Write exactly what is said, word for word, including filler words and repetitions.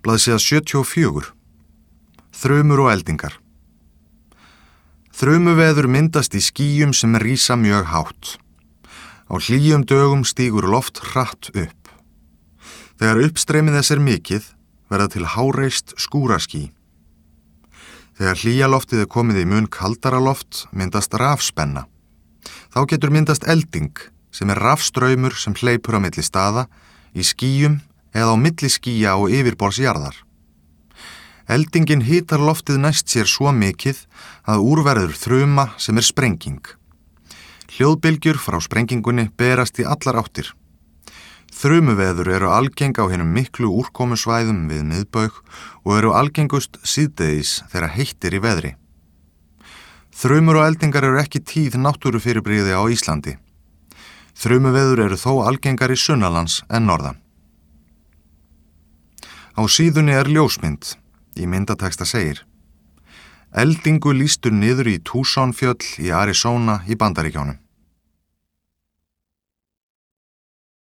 Blaðsíða sjötíu og fjögur. Þrumur og eldingar. Þrumuveður myndast í skýjum sem rísa mjög hátt. Á hlýjum dögum stígur loft hratt upp. Þegar uppstreymið þess er mikið, verða til háreist skúraský. Þegar hlýjaloftið er komið í mun kaldara loft, myndast rafspenna. Þá getur myndast elding, sem er rafstraumur sem hleypur á milli staða, í skýjum eða á milli skýja og yfirborðsjarðar. Eldingin hitar loftið næst sér svo mikið að úrverður þruma sem er sprenging. Hljóðbylgjur frá sprengingunni berast í allar áttir. Þrumuveður eru algeng á hinum miklu úrkomusvæðum við miðbaug og eru algengust síðdegis þegar heitt er í veðri. Þrumur og eldingar eru ekki tíð náttúrufyrirbrigði á Íslandi. Þrumuveður eru þó algengari sunnanlands en norðan. Á síðunni er ljósmynd. Í myndatexta segir: Eldingu lýstur niður í Tucson fjöll í Arizona í Bandaríkjánum.